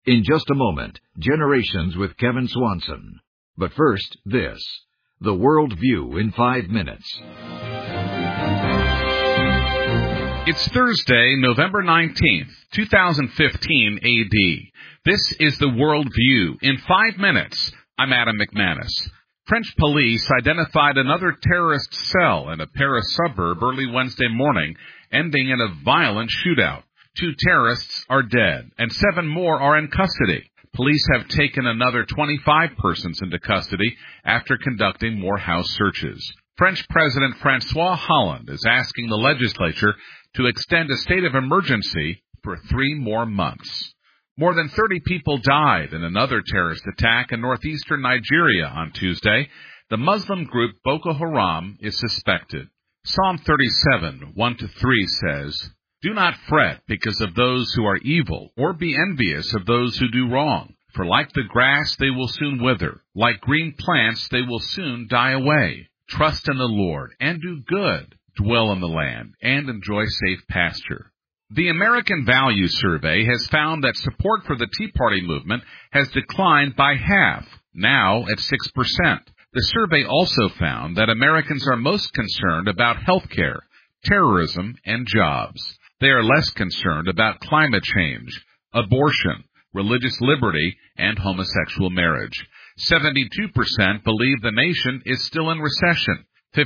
In just a moment, Generations with Kevin Swanson. But first, this. The World View in 5 minutes. It's Thursday, November 19th, 2015 A.D. This is The World View in 5 minutes. I'm Adam McManus. French police identified another terrorist cell in a Paris suburb early Wednesday morning, ending in a violent shootout. 2 terrorists are dead, and 7 more are in custody. Police have taken another 25 persons into custody after conducting more house searches. French President François Hollande is asking the legislature to extend a state of emergency for 3 more months. More than 30 people died in another terrorist attack in northeastern Nigeria on Tuesday. The Muslim group Boko Haram is suspected. Psalm 37, 1-3 says, "Do not fret because of those who are evil, or be envious of those who do wrong. For like the grass they will soon wither, like green plants they will soon die away. Trust in the Lord, and do good. Dwell in the land, and enjoy safe pasture." The American Value Survey has found that support for the Tea Party movement has declined by half, now at 6%. The survey also found that Americans are most concerned about health care, terrorism, and jobs. They are less concerned about climate change, abortion, religious liberty, and homosexual marriage. 72% believe the nation is still in recession.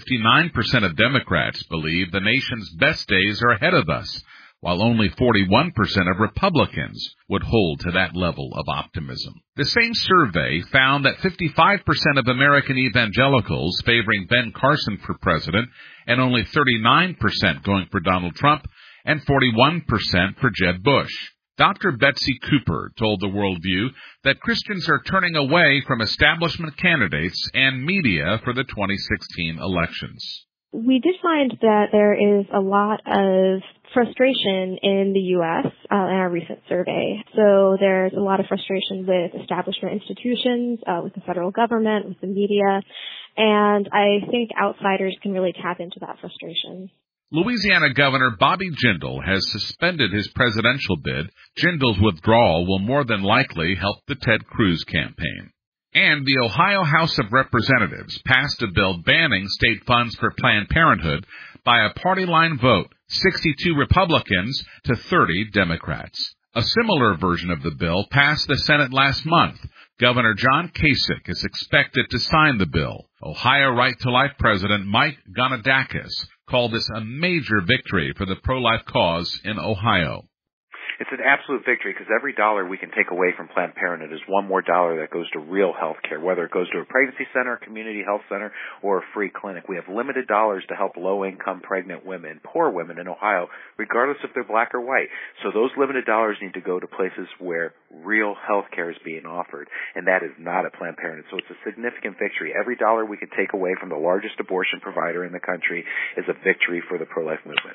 59% of Democrats believe the nation's best days are ahead of us, while only 41% of Republicans would hold to that level of optimism. The same survey found that 55% of American evangelicals favoring Ben Carson for president, and only 39% going for Donald Trump, and 41% for Jeb Bush. Dr. Betsy Cooper told the World View that Christians are turning away from establishment candidates and media for the 2016 elections. We did find that there is a lot of frustration in the U.S. In our recent survey. So there's a lot of frustration with establishment institutions, with the federal government, with the media, and I think outsiders can really tap into that frustration. Louisiana Governor Bobby Jindal has suspended his presidential bid. Jindal's withdrawal will more than likely help the Ted Cruz campaign. And the Ohio House of Representatives passed a bill banning state funds for Planned Parenthood by a party-line vote, 62 Republicans to 30 Democrats. A similar version of the bill passed the Senate last month. Governor John Kasich is expected to sign the bill. Ohio Right to Life President Mike Gonidakis called this a major victory for the pro-life cause in Ohio. It's an absolute victory because every dollar we can take away from Planned Parenthood is one more dollar that goes to real health care, whether it goes to a pregnancy center, a community health center, or a free clinic. We have limited dollars to help low-income pregnant women, poor women in Ohio, regardless if they're black or white. So those limited dollars need to go to places where real health care is being offered, and that is not at Planned Parenthood. So it's a significant victory. Every dollar we can take away from the largest abortion provider in the country is a victory for the pro-life movement.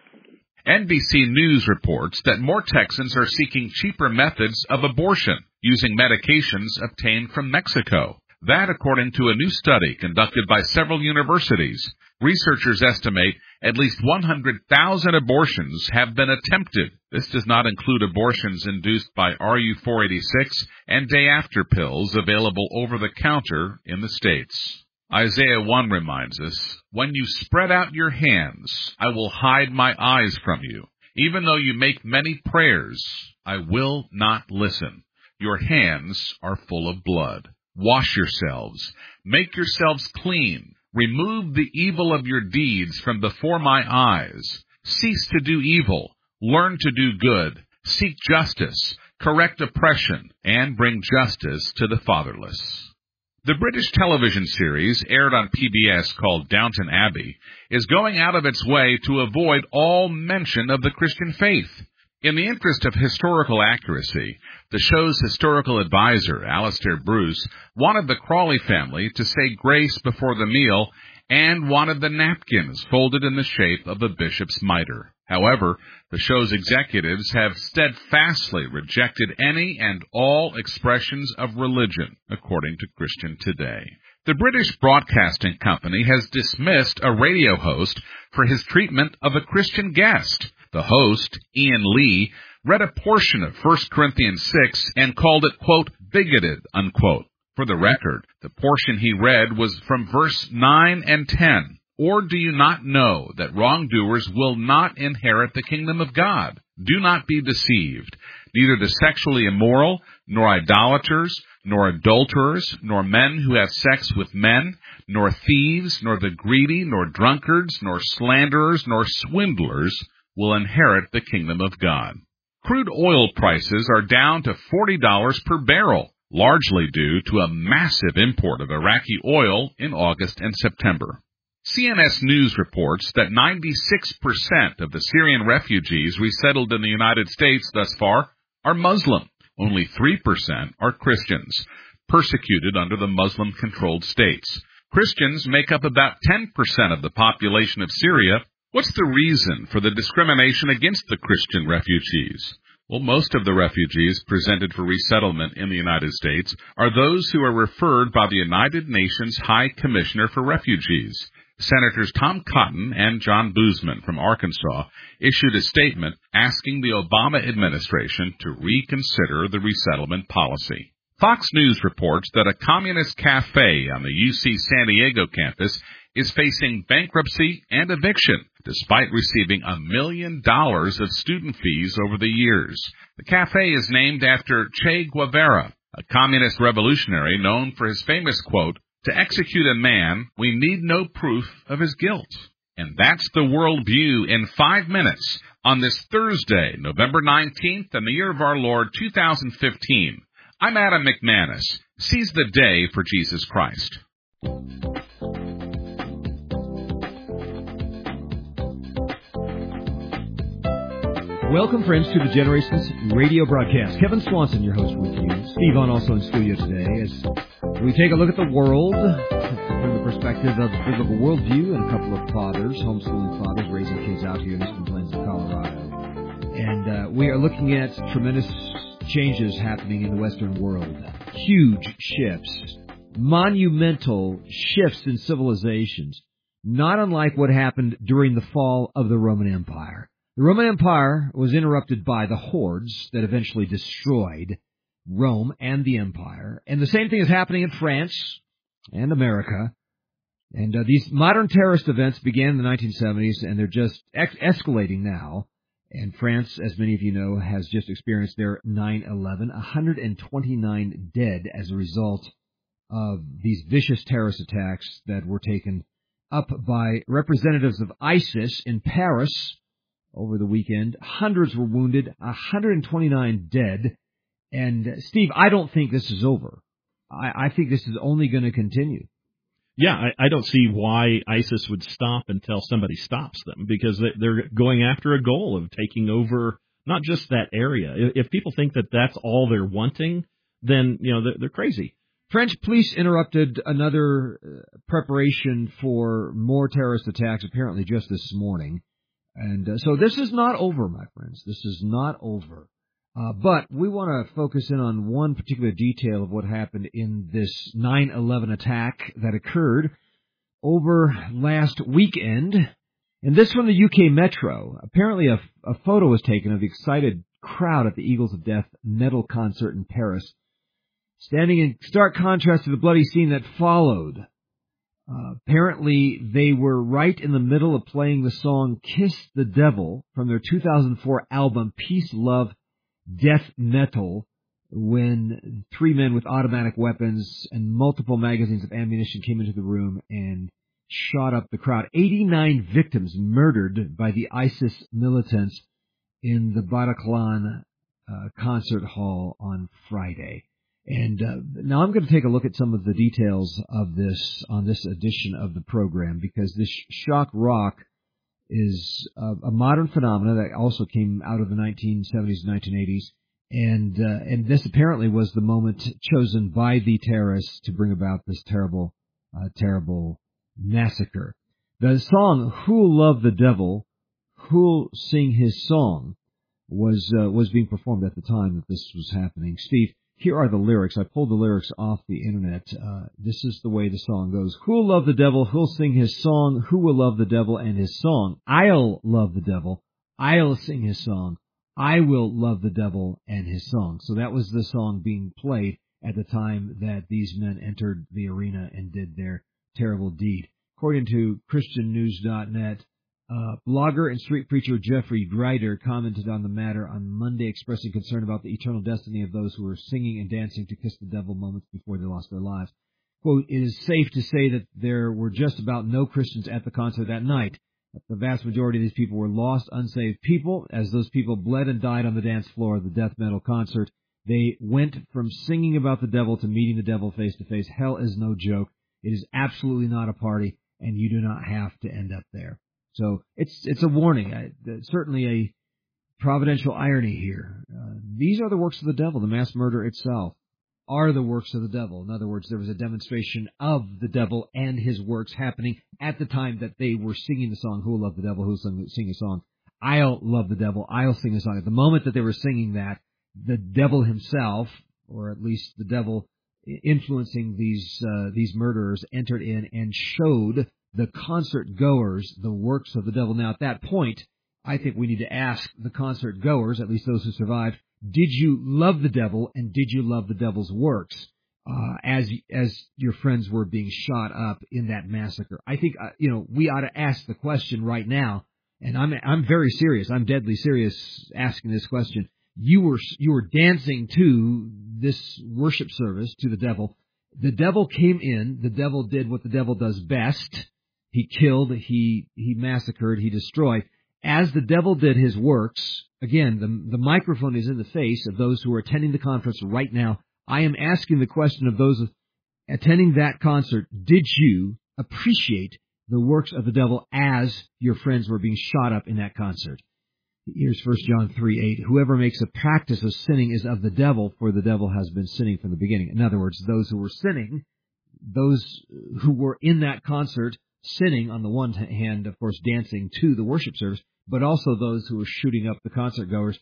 NBC News reports that more Texans are seeking cheaper methods of abortion using medications obtained from Mexico. That according to a new study conducted by several universities. Researchers estimate at least 100,000 abortions have been attempted. This does not include abortions induced by RU-486 and day-after pills available over the counter in the States. Isaiah 1 reminds us, "When you spread out your hands, I will hide my eyes from you. Even though you make many prayers, I will not listen. Your hands are full of blood. Wash yourselves. Make yourselves clean. Remove the evil of your deeds from before my eyes. Cease to do evil. Learn to do good. Seek justice. Correct oppression. And bring justice to the fatherless." The British television series, aired on PBS called Downton Abbey, is going out of its way to avoid all mention of the Christian faith. In the interest of historical accuracy, the show's historical advisor, Alistair Bruce, wanted the Crawley family to say grace before the meal and wanted the napkins folded in the shape of a bishop's mitre. However, the show's executives have steadfastly rejected any and all expressions of religion, according to Christian Today. The British Broadcasting Company has dismissed a radio host for his treatment of a Christian guest. The host, Ian Lee, read a portion of 1 Corinthians 6 and called it, quote, bigoted, unquote. For the record, the portion he read was from verse 9 and 10. Or do you not know that wrongdoers will not inherit the kingdom of God? Do not be deceived. Neither the sexually immoral, nor idolaters, nor adulterers, nor men who have sex with men, nor thieves, nor the greedy, nor drunkards, nor slanderers, nor swindlers will inherit the kingdom of God. Crude oil prices are down to $40 per barrel, largely due to a massive import of Iraqi oil in August and September. CNS News reports that 96% of the Syrian refugees resettled in the United States thus far are Muslim. Only 3% are Christians, persecuted under the Muslim-controlled states. Christians make up about 10% of the population of Syria. What's the reason for the discrimination against the Christian refugees? Well, most of the refugees presented for resettlement in the United States are those who are referred by the United Nations High Commissioner for Refugees. Senators Tom Cotton and John Boozman from Arkansas issued a statement asking the Obama administration to reconsider the resettlement policy. Fox News reports that a communist cafe on the UC San Diego campus is facing bankruptcy and eviction, despite receiving $1 million of student fees over the years. The cafe is named after Che Guevara, a communist revolutionary known for his famous quote, "To execute a man, we need no proof of his guilt." And that's the worldview in 5 minutes on this Thursday, November 19th, in the year of our Lord 2015. I'm Adam McManus. Seize the day for Jesus Christ. Welcome, friends, to the Generations radio broadcast. Kevin Swanson, your host with you. Steve on also in studio today as we take a look at the world from the perspective of biblical worldview and a couple of fathers, homeschooling fathers, raising kids out here in Eastern Plains of Colorado. And we are looking at tremendous changes happening in the Western world. Huge shifts. Monumental shifts in civilizations. Not unlike what happened during the fall of the Roman Empire. The Roman Empire was interrupted by the hordes that eventually destroyed Rome and the empire. And the same thing is happening in France and America. And these modern terrorist events began in the 1970s, and they're just escalating now. And France, as many of you know, has just experienced their 9/11, 129 dead as a result of these vicious terrorist attacks that were taken up by representatives of ISIS in Paris over the weekend. Hundreds were wounded, 129 dead. And, Steve, I don't think this is over. I think this is only going to continue. Yeah, I don't see why ISIS would stop until somebody stops them, because they're going after a goal of taking over not just that area. If people think that that's all they're wanting, then, you know, they're crazy. French police interrupted another preparation for more terrorist attacks, apparently just this morning. And so this is not over, my friends. This is not over. But we want to focus in on one particular detail of what happened in this 9/11 attack that occurred over last weekend. And this from the UK Metro. Apparently a photo was taken of the excited crowd at the Eagles of Death metal concert in Paris, standing in stark contrast to the bloody scene that followed. Apparently, they were right in the middle of playing the song Kiss the Devil from their 2004 album Peace, Love, Death Metal, when 3 men with automatic weapons and multiple magazines of ammunition came into the room and shot up the crowd. 89 victims murdered by the ISIS militants in the Bataclan concert hall on Friday. And now I'm going to take a look at some of the details of this on this edition of the program, because this shock rock is a modern phenomenon that also came out of the 1970s and 1980s. And this apparently was the moment chosen by the terrorists to bring about this terrible massacre. The song "Who'll Love the Devil, Who'll Sing His Song" was being performed at the time that this was happening. Steve, here are the lyrics. I pulled the lyrics off the internet. This is the way the song goes. Who'll love the devil? Who'll sing his song? Who will love the devil and his song? I'll love the devil. I'll sing his song. I will love the devil and his song. So that was the song being played at the time that these men entered the arena and did their terrible deed. According to ChristianNews.net, blogger and street preacher Jeffrey Greider commented on the matter on Monday, expressing concern about the eternal destiny of those who were singing and dancing to Kiss the Devil moments before they lost their lives. Quote, it is safe to say that there were just about no Christians at the concert that night. The vast majority of these people were lost, unsaved people. As those people bled and died on the dance floor of the death metal concert, they went from singing about the devil to meeting the devil face to face. Hell is no joke. It is absolutely not a party, and you do not have to end up there. So it's a warning, certainly a providential irony here. These are the works of the devil. The mass murder itself are the works of the devil. In other words, there was a demonstration of the devil and his works happening at the time that they were singing the song, Who Will Love the Devil, Who Will Sing a Song, I'll Love the Devil, I'll Sing a Song. At the moment that they were singing that, the devil himself, or at least the devil influencing these murderers, entered in and showed the concert goers the works of the devil. Now, at that point, I think we need to ask the concert goers, at least those who survived, did you love the devil and did you love the devil's works as your friends were being shot up in that massacre? I think we ought to ask the question right now, and I'm very serious. I'm deadly serious asking this question. You were dancing to this worship service to the devil. The devil came in. The devil did what the devil does best. He killed. He massacred. He destroyed. As the devil did his works, again, the microphone is in the face of those who are attending the conference right now. I am asking the question of those attending that concert, did you appreciate the works of the devil as your friends were being shot up in that concert? Here's 1 John 3:8. Whoever makes a practice of sinning is of the devil, for the devil has been sinning from the beginning. In other words, those who were sinning, those who were in that concert sinning, on the one hand, of course, dancing to the worship service, but also those who were shooting up the concert goers,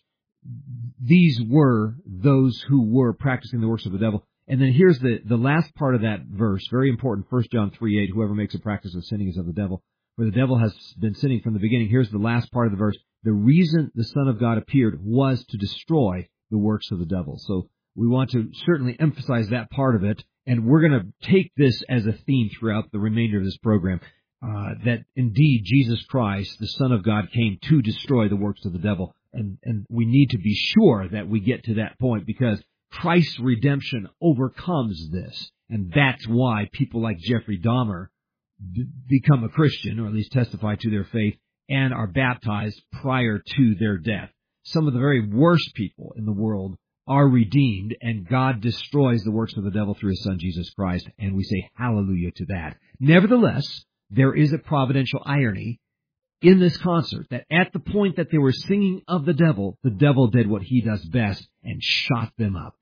these were those who were practicing the works of the devil. And then here's the last part of that verse, very important, 1 John 3:8, whoever makes a practice of sinning is of the devil, for the devil has been sinning from the beginning. Here's the last part of the verse. The reason the Son of God appeared was to destroy the works of the devil. So we want to certainly emphasize that part of it, and we're going to take this as a theme throughout the remainder of this program, that indeed Jesus Christ, the Son of God, came to destroy the works of the devil. And we need to be sure that we get to that point, because Christ's redemption overcomes this. And that's why people like Jeffrey Dahmer become a Christian, or at least testify to their faith, and are baptized prior to their death. Some of the very worst people in the world are redeemed, and God destroys the works of the devil through His Son, Jesus Christ, and we say hallelujah to that. Nevertheless, there is a providential irony in this concert, that at the point that they were singing of the devil did what he does best and shot them up.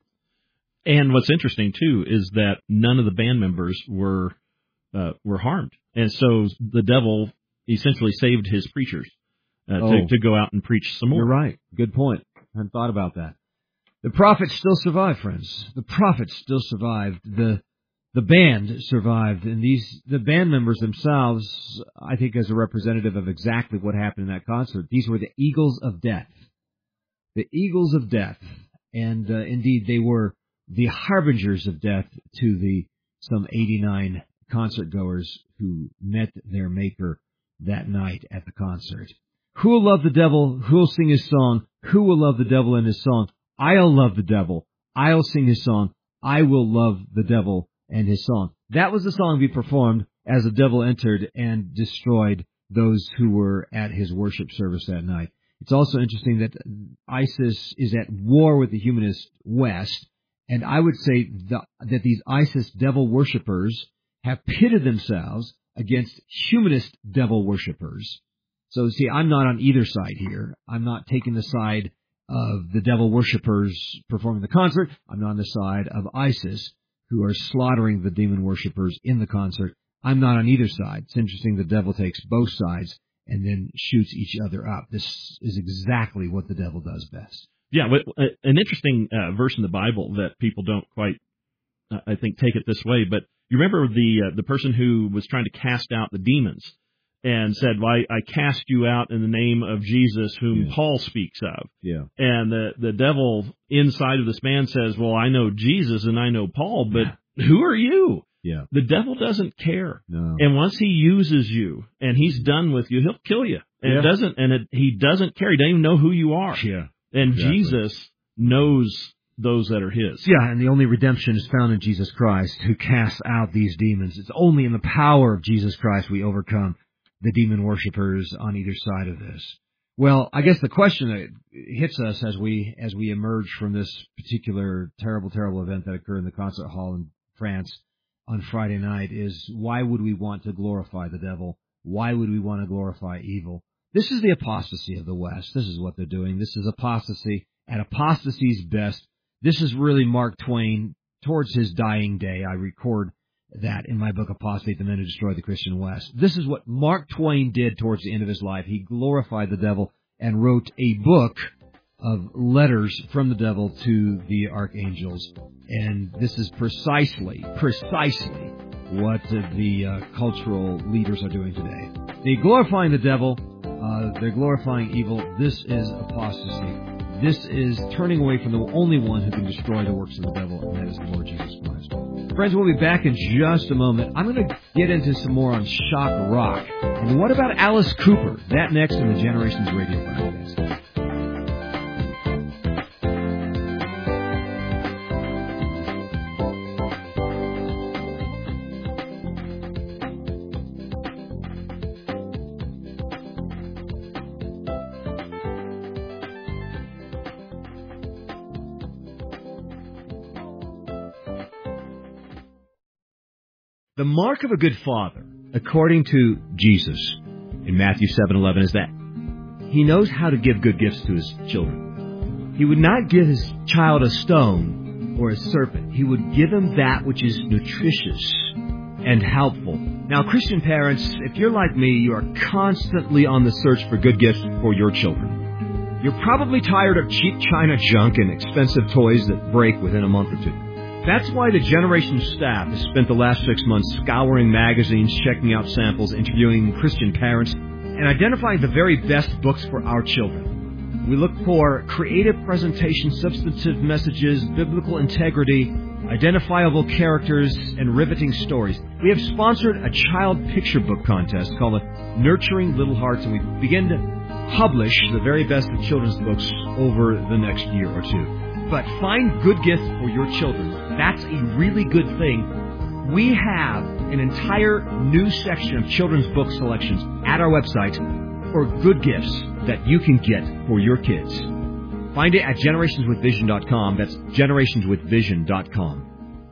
And what's interesting, too, is that none of the band members were harmed. And so the devil essentially saved his preachers to go out and preach some more. You're right. Good point. I hadn't thought about that. The prophets still survived, friends. The prophets still survived. The band survived, and the band members themselves, I think, as a representative of exactly what happened in that concert, these were the Eagles of Death. The Eagles of Death. And indeed, they were the harbingers of death to some 89 concert goers who met their Maker that night at the concert. Who will love the devil? Who will sing his song? Who will love the devil and his song? I'll love the devil. I'll sing his song. I will love the devil and his song. That was the song we performed as the devil entered and destroyed those who were at his worship service that night. It's also interesting that ISIS is at war with the humanist West, and I would say that these ISIS devil worshippers have pitted themselves against humanist devil worshippers. So, see, I'm not on either side here. I'm not taking the side of the devil worshippers performing the concert. I'm not on the side of ISIS, who are slaughtering the demon worshippers in the concert. I'm not on either side. It's interesting the devil takes both sides and then shoots each other up. This is exactly what the devil does best. Yeah, an interesting verse in the Bible that people don't quite, I think, take it this way. But you remember the person who was trying to cast out the demons, and said, well, I cast you out in the name of Jesus, whom Paul speaks of. Yeah. And the devil inside of this man says, well, I know Jesus and I know Paul, but who are you? Yeah. The devil doesn't care. No. And once he uses you and he's done with you, he'll kill you. And he doesn't care. He doesn't even know who you are. Yeah. And Exactly. Jesus knows those that are his. Yeah, and the only redemption is found in Jesus Christ, who casts out these demons. It's only in the power of Jesus Christ we overcome the demon worshipers on either side of this. Well, I guess the question that hits us as we emerge from this particular terrible event that occurred in the concert hall in France on Friday night is, why would we want to glorify the devil? Why would we want to glorify evil? This is the apostasy of the West. This is what they're doing. This is apostasy at apostasy's best. This is really Mark Twain towards his dying day. I record that in my book, Apostate, the Men Who Destroyed the Christian West. This is what Mark Twain did towards the end of his life. He glorified the devil and wrote a book of letters from the devil to the archangels. And this is precisely what the cultural leaders are doing today. They're glorifying the devil. They're glorifying evil. This is apostasy. This is turning away from the only one who can destroy the works of the devil, and that is the Lord Jesus Christ. Friends, we'll be back in just a moment. I'm going to get into some more on shock rock. And what about Alice Cooper? That next in the Generations Radio Podcast. The mark of a good father, according to Jesus in Matthew 7:11, is that he knows how to give good gifts to his children. He would not give his child a stone or a serpent. He would give him that which is nutritious and helpful. Now, Christian parents, if you're like me, you are constantly on the search for good gifts for your children. You're probably tired of cheap China junk and expensive toys that break within a month or two. That's why the Generations staff has spent the last 6 months scouring magazines, checking out samples, interviewing Christian parents, and identifying the very best books for our children. We look for creative presentation, substantive messages, biblical integrity, identifiable characters, and riveting stories. We have sponsored a child picture book contest called Nurturing Little Hearts, and we begin to publish the very best of children's books over the next year or two. But find good gifts for your children. That's a really good thing. We have an entire new section of children's book selections at our website for good gifts that you can get for your kids. Find it at generationswithvision.com. That's generationswithvision.com.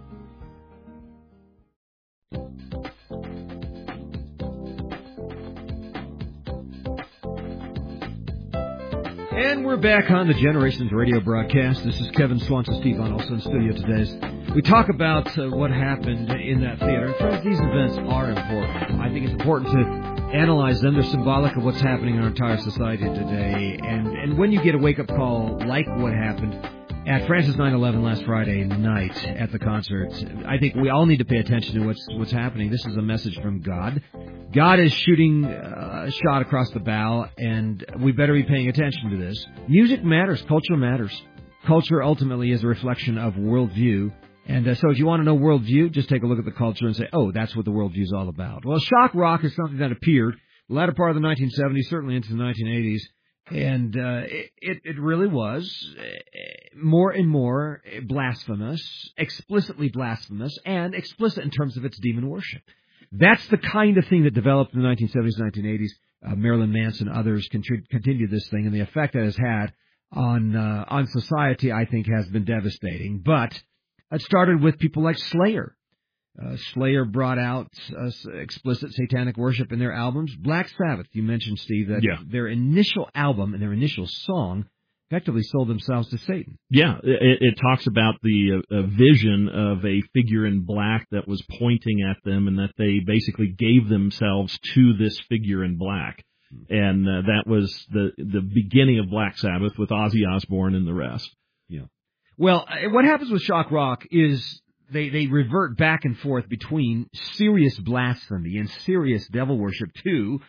And we're back on the Generations radio broadcast. This is Kevin Swanson, Steve Onelson in studio today. We talk about what happened in that theater. And friends, these events are important. I think it's important to analyze them. They're symbolic of what's happening in our entire society today. And when you get a wake-up call like what happened at Francis 9/11 last Friday night at the concert, I think we all need to pay attention to what's happening. This is a message from God. God is shooting a shot across the bow, and we better be paying attention to this. Music matters. Culture matters. Culture ultimately is a reflection of worldview. And so if you want to know worldview, just take a look at the culture and say, oh, that's what the worldview is all about. Well, shock rock is something that appeared the latter part of the 1970s, certainly into the 1980s. And it really was more and more blasphemous, explicitly blasphemous, and explicit in terms of its demon worship. That's the kind of thing that developed in the 1970s, 1980s. Marilyn Manson and others continued this thing, and the effect that it has had on society, I think, has been devastating. But it started with people like Slayer. Slayer brought out explicit satanic worship in their albums. Black Sabbath, you mentioned, Steve, that their initial album and their initial song effectively sold themselves to Satan. Yeah, it talks about the vision of a figure in black that was pointing at them, and that they basically gave themselves to this figure in black. And that was the beginning of Black Sabbath with Ozzy Osbourne and the rest. Yeah. Well, what happens with shock rock is they revert back and forth between serious blasphemy and serious devil worship to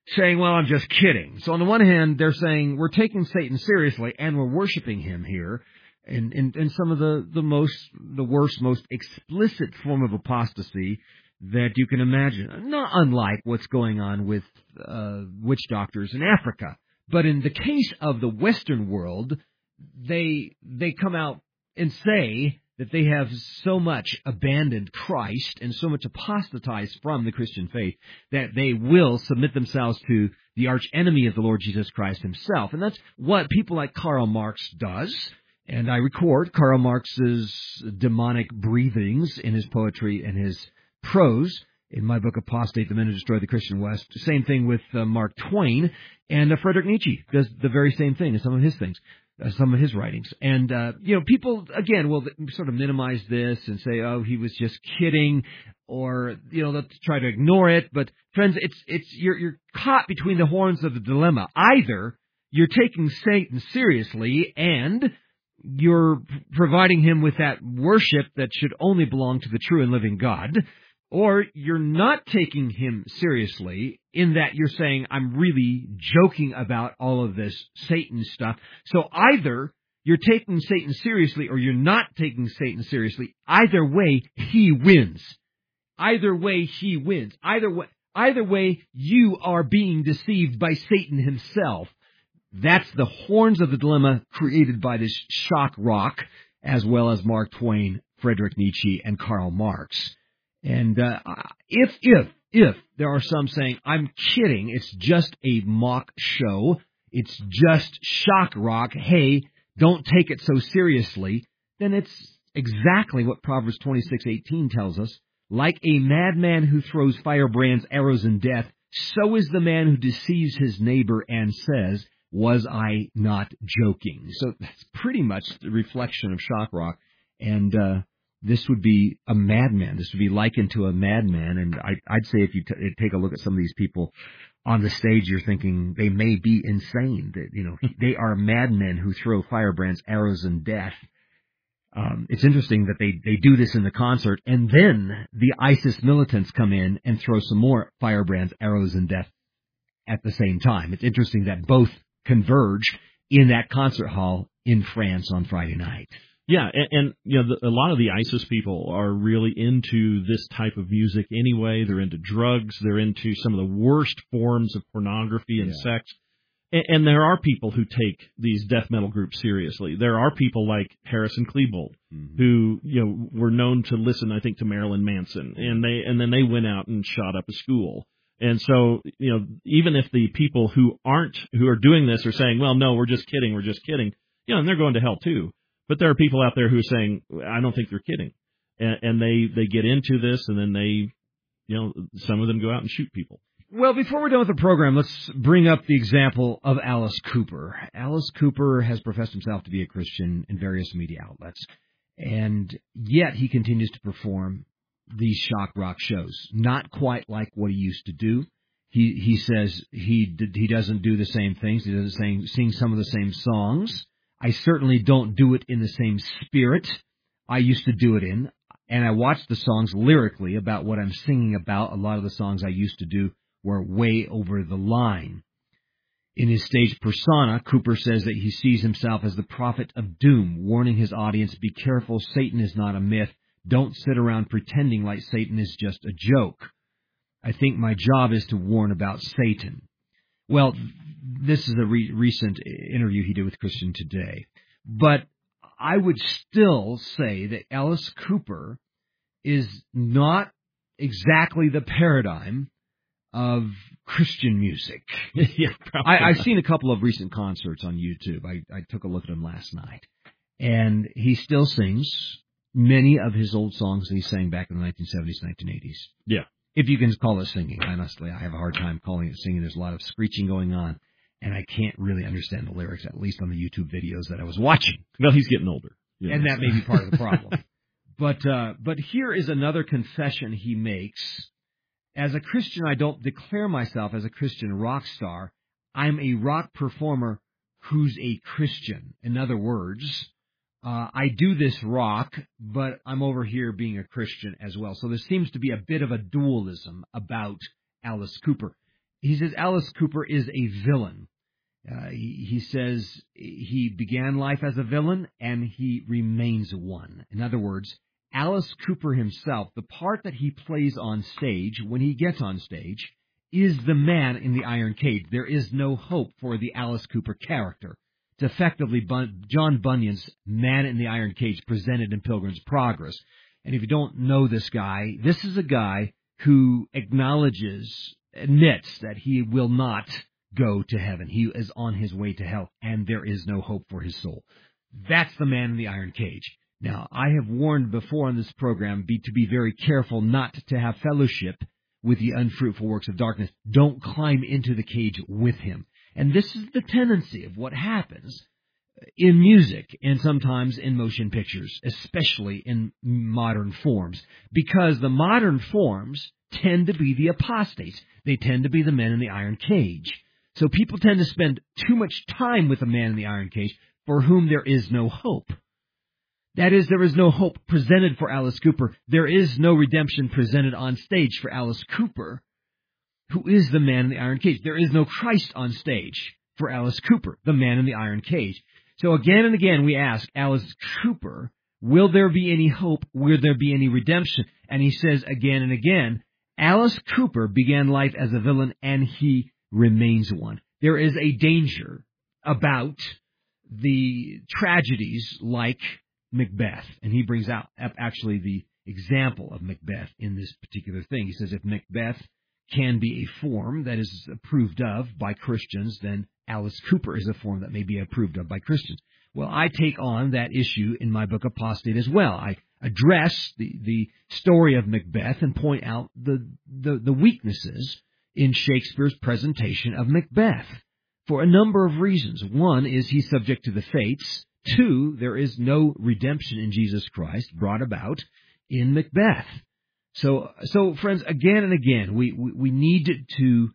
saying, well, I'm just kidding. So on the one hand, they're saying we're taking Satan seriously and we're worshiping him here in some of the worst, most explicit form of apostasy that you can imagine. Not unlike what's going on with witch doctors in Africa. But in the case of the Western world, they come out and say that they have so much abandoned Christ and so much apostatized from the Christian faith that they will submit themselves to the arch enemy of the Lord Jesus Christ himself. And that's what people like Karl Marx does. And I record Karl Marx's demonic breathings in his poetry and his prose in my book Apostate, The Men Who Destroyed the Christian West. Same thing with Mark Twain, and Friedrich Nietzsche does the very same thing in some of his things. Some of his writings. And, people, again, will sort of minimize this and say, oh, he was just kidding, or, they'll try to ignore it. But, friends, you're caught between the horns of the dilemma. Either you're taking Satan seriously and you're providing him with that worship that should only belong to the true and living God, or you're not taking him seriously in that you're saying, I'm really joking about all of this Satan stuff. So either you're taking Satan seriously or you're not taking Satan seriously. Either way, he wins. Either way, he wins. Either way, you are being deceived by Satan himself. That's the horns of the dilemma created by this shock rock, as well as Mark Twain, Friedrich Nietzsche, and Karl Marx. And if there are some saying, I'm kidding, it's just a mock show, it's just shock rock, hey, don't take it so seriously, then it's exactly what Proverbs 26:18 tells us. Like a madman who throws firebrands, arrows, and death, so is the man who deceives his neighbor and says, was I not joking? So that's pretty much the reflection of shock rock. And this would be a madman. This would be likened to a madman. And I'd say if you take a look at some of these people on the stage, you're thinking they may be insane. That they are madmen who throw firebrands, arrows, and death. It's interesting that they do this in the concert, and then the ISIS militants come in and throw some more firebrands, arrows, and death at the same time. It's interesting that both converge in that concert hall in France on Friday night. Yeah, and a lot of the ISIS people are really into this type of music anyway. They're into drugs. They're into some of the worst forms of pornography and sex. And there are people who take these death metal groups seriously. There are people like Harrison Klebold, who were known to listen, I think, to Marilyn Manson, and then they went out and shot up a school. And so, even if the people who are doing this are saying, well, no, we're just kidding, and they're going to hell too. But there are people out there who are saying, I don't think they're kidding. And they get into this, and then some of them go out and shoot people. Well, before we're done with the program, let's bring up the example of Alice Cooper. Alice Cooper has professed himself to be a Christian in various media outlets, and yet he continues to perform these shock rock shows. Not quite like what he used to do. He says he doesn't do the same things. He doesn't sing some of the same songs. I certainly don't do it in the same spirit I used to do it in, and I watch the songs lyrically about what I'm singing about. A lot of the songs I used to do were way over the line. In his stage persona, Cooper says that he sees himself as the prophet of doom, warning his audience, be careful, Satan is not a myth. Don't sit around pretending like Satan is just a joke. I think my job is to warn about Satan. Well, this is a recent interview he did with Christian Today. But I would still say that Alice Cooper is not exactly the paradigm of Christian music. Yeah, I've seen a couple of recent concerts on YouTube. I took a look at them last night. And he still sings many of his old songs that he sang back in the 1970s, 1980s. Yeah. If you can call it singing. Honestly, I have a hard time calling it singing. There's a lot of screeching going on, and I can't really understand the lyrics, at least on the YouTube videos that I was watching. Well, he's getting older. Yeah. And that may be part of the problem. But here is another confession he makes. As a Christian, I don't declare myself as a Christian rock star. I'm a rock performer who's a Christian. In other words, I do this rock, but I'm over here being a Christian as well. So there seems to be a bit of a dualism about Alice Cooper. he says Alice Cooper is a villain. He says he began life as a villain, and he remains one. In other words, Alice Cooper himself, the part that he plays on stage, when he gets on stage, is the man in the iron cage. There is no hope for the Alice Cooper character. It's effectively John Bunyan's Man in the Iron Cage presented in Pilgrim's Progress. And if you don't know this guy, this is a guy who admits that he will not go to heaven. He is on his way to hell, and there is no hope for his soul. That's the Man in the Iron Cage. Now, I have warned before on this program to be very careful not to have fellowship with the unfruitful works of darkness. Don't climb into the cage with him. And this is the tendency of what happens in music and sometimes in motion pictures, especially in modern forms, because the modern forms tend to be the apostates. They tend to be the men in the iron cage. So people tend to spend too much time with the man in the iron cage for whom there is no hope. That is, there is no hope presented for Alice Cooper. There is no redemption presented on stage for Alice Cooper, who is the man in the iron cage. There is no Christ on stage for Alice Cooper, the man in the iron cage. So again and again we ask Alice Cooper, will there be any hope? Will there be any redemption? And he says again and again, Alice Cooper began life as a villain, and he remains one. There is a danger about the tragedies like Macbeth, and he brings out actually the example of Macbeth in this particular thing. He says if Macbeth can be a form that is approved of by Christians, then Alice Cooper is a form that may be approved of by Christians. Well, I take on that issue in my book Apostate as well. I address the story of Macbeth and point out the weaknesses in Shakespeare's presentation of Macbeth for a number of reasons. One is he's subject to the fates. Two, there is no redemption in Jesus Christ brought about in Macbeth. So friends, again and again, we need to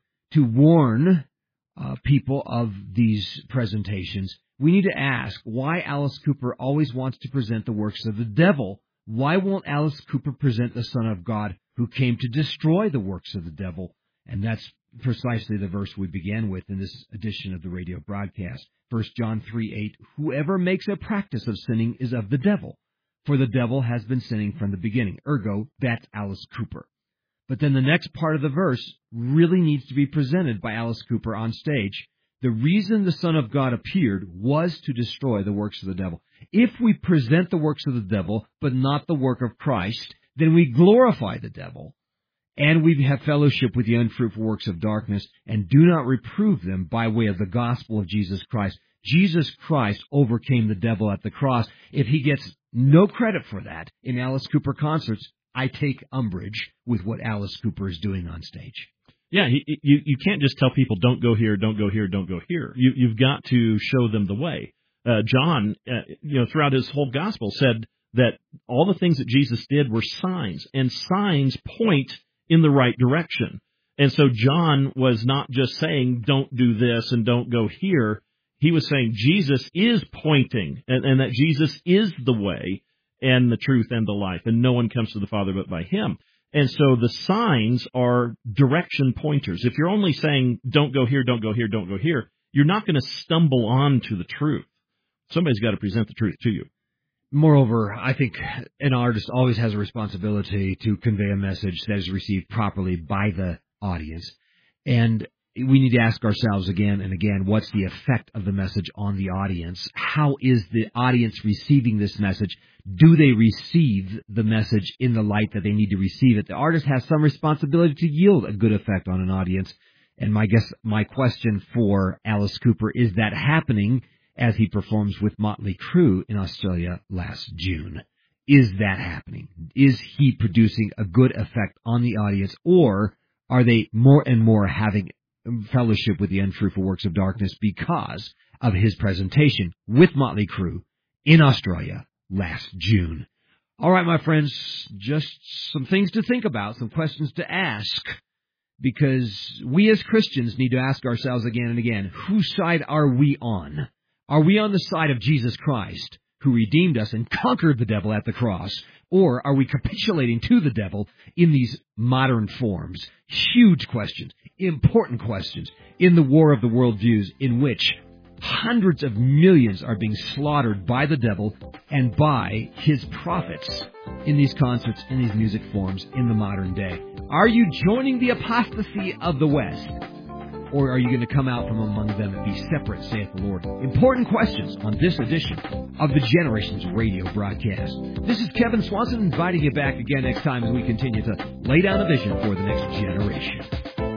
warn people of these presentations. We need to ask why Alice Cooper always wants to present the works of the devil. Why won't Alice Cooper present the Son of God who came to destroy the works of the devil? And that's precisely the verse we began with in this edition of the radio broadcast. 1 John 3:8, whoever makes a practice of sinning is of the devil, for the devil has been sinning from the beginning. Ergo, that's Alice Cooper. But then the next part of the verse really needs to be presented by Alice Cooper on stage. The reason the Son of God appeared was to destroy the works of the devil. If we present the works of the devil, but not the work of Christ, then we glorify the devil, and we have fellowship with the unfruitful works of darkness, and do not reprove them by way of the gospel of Jesus Christ. Jesus Christ overcame the devil at the cross. If he gets no credit for that in Alice Cooper concerts, I take umbrage with what Alice Cooper is doing on stage. Yeah, you can't just tell people, don't go here, don't go here, don't go here. You've got to show them the way. John, throughout his whole gospel said that all the things that Jesus did were signs, and signs point in the right direction. And so John was not just saying, don't do this and don't go here. He was saying Jesus is pointing, and that Jesus is the way and the truth and the life, and no one comes to the Father but by him. And so the signs are direction pointers. If you're only saying, don't go here, don't go here, don't go here, you're not going to stumble on to the truth. Somebody's got to present the truth to you. Moreover, I think an artist always has a responsibility to convey a message that is received properly by the audience. And we need to ask ourselves again and again, what's the effect of the message on the audience? How is the audience receiving this message? Do they receive the message in the light that they need to receive it? The artist has some responsibility to yield a good effect on an audience. And my question for Alice Cooper, is that happening as he performs with Motley Crue in Australia last June? Is that happening? Is he producing a good effect on the audience, or are they more and more having fellowship with the unfruitful works of darkness because of his presentation with Motley Crue in Australia last June? All right, my friends, just some things to think about, some questions to ask, because we as Christians need to ask ourselves again and again, whose side are we on? Are we on the side of Jesus Christ, who redeemed us and conquered the devil at the cross? Or are we capitulating to the devil in these modern forms? Huge questions, important questions in the war of the worldviews in which hundreds of millions are being slaughtered by the devil and by his prophets in these concerts, in these music forms in the modern day. Are you joining the apostasy of the West? Or are you going to come out from among them and be separate, saith the Lord? Important questions on this edition of the Generations Radio broadcast. This is Kevin Swanson inviting you back again next time as we continue to lay down a vision for the next generation.